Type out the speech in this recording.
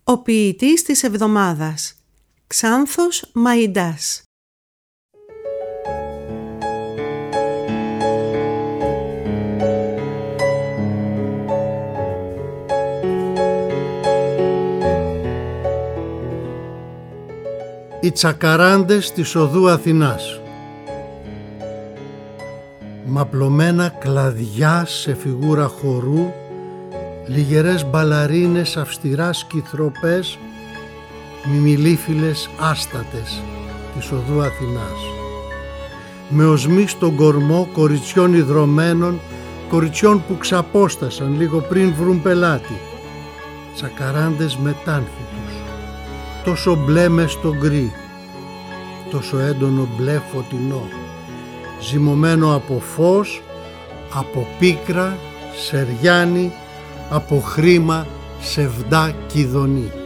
Ο ποιητής της εβδομάδας, Ξάνθος Μαϊντάς. Οι τσακαράντες της οδού Αθηνάς. Μαπλωμένα κλαδιά σε φιγούρα χορού, λιγερές μπαλαρίνες αυστηράς κυθροπές, μιμιλίφιλες άστατες της οδού Αθηνάς. Με οσμή στον κορμό κοριτσιών ιδρωμένων, κοριτσιών που ξαπόστασαν λίγο πριν βρουν πελάτη. Τσακαράντες μετάνθητους, τόσο μπλε μες στο γκρι, τόσο έντονο μπλε φωτεινό, ζυμωμένο από φως, από πίκρα, σεριάνι, από χρήμα, σεβδά κηδονή.